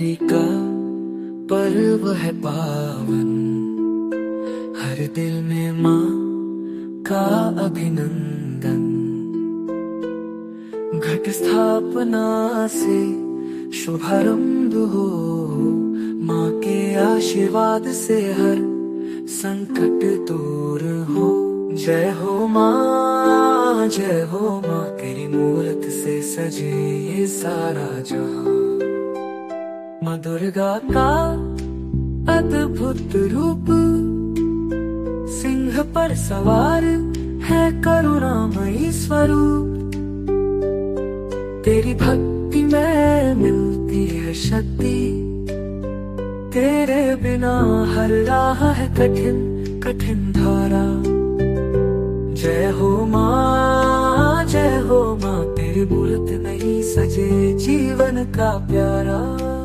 नवरात्रि का पर्व है पावन, हर दिल में माँ का अभिनंदन। घट स्थापना से शुभारंभ हो, माँ के आशीर्वाद से हर संकट दूर हो। जय हो माँ, जय हो माँ, तेरी मूरत से सजे ये सारा जहां। माँ दुर्गा का अद्भुत रूप, सिंह पर सवार है करुणामयी स्वरूप। तेरी भक्ति में मिलती है शक्ति, तेरे बिना हर राह है कठिन कठिन धारा। जय हो माँ, जय हो माँ, तेरी मूरत नहीं सजे जीवन का प्यारा।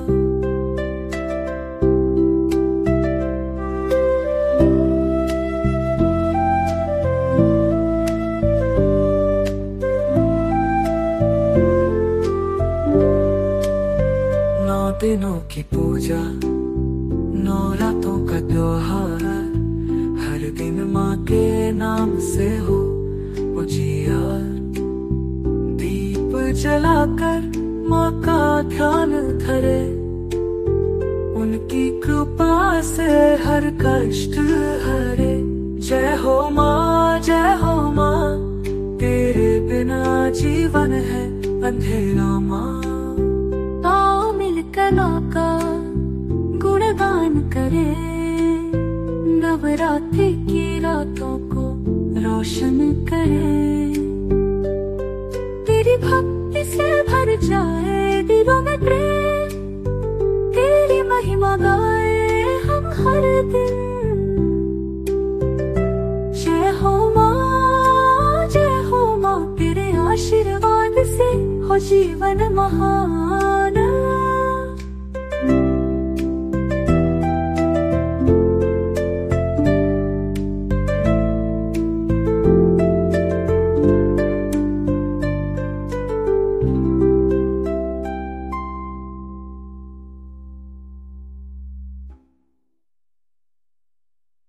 दिनों की पूजा, नौ रातों का त्योहार, हर दिन माँ के नाम से हो उजियार। दीप जलाकर माँ का ध्यान धरे, उनकी कृपा से हर कष्ट हरे। जय हो माँ, जय हो माँ, तेरे बिना जीवन है अंधेरा माँ। का गुणगान करे, नवरात्रि की रातों को रोशन करे। तेरी भक्ति से भर जाए दिलों में प्रेम, तेरी महिमा गाए हम हर दिन। जय हो माँ, तेरे आशीर्वाद से हो जीवन महान।